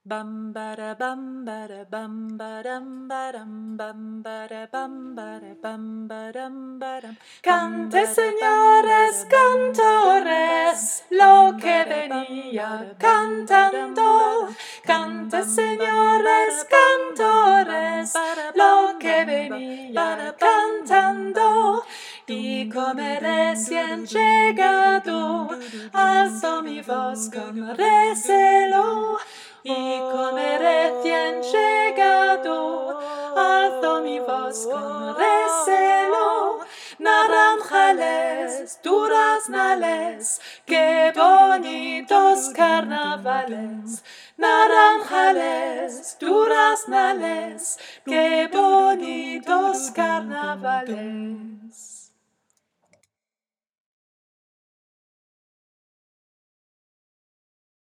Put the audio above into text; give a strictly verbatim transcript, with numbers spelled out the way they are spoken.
Bam bara bam bara bam baram baram bam bara bam bara bam baram baram. Cante, señores cantores, lo que venía cantando. Cante, señores cantores, lo que venía cantando. Y como recién llegado, alzo mi voz con recelo. Y como recién llegado, alzo mi voz con recelo. Naranjales, duraznales, qué bonitos carnavales. Naranjales, duraznales, qué bonitos carnavales.